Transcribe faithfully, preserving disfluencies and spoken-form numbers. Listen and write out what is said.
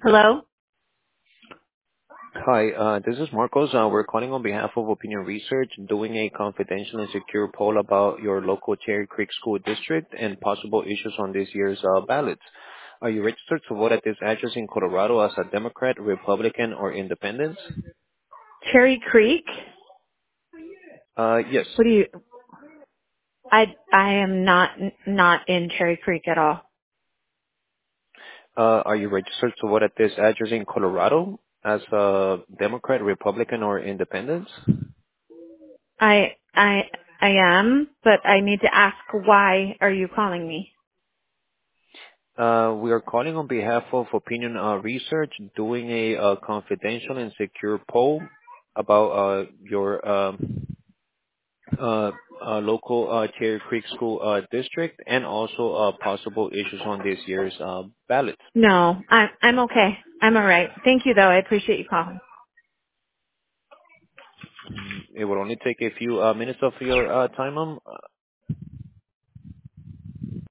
Hello? Hi, uh, this is Marcos. Uh, we're calling on behalf of Opinion Research, doing a confidential and secure poll about your local Cherry Creek School District and possible issues on this year's uh, ballots. Are you registered to vote at this address in Colorado as a Democrat, Republican, or Independent? Cherry Creek? Uh, yes. What do you, I, I am not, not in Cherry Creek at all. Uh, are you registered to vote at this address in Colorado as a Democrat, Republican, or Independent? I, I, I am, but I need to ask why are you calling me? Uh, we are calling on behalf of Opinion uh, Research, doing a uh, confidential and secure poll about uh, your um, uh, uh, local uh, Cherry Creek School uh, District and also uh, possible issues on this year's uh, ballot. No, I'm, I'm okay. I'm alright. Thank you though. I appreciate you calling. It will only take a few uh, minutes of your uh, time. Um,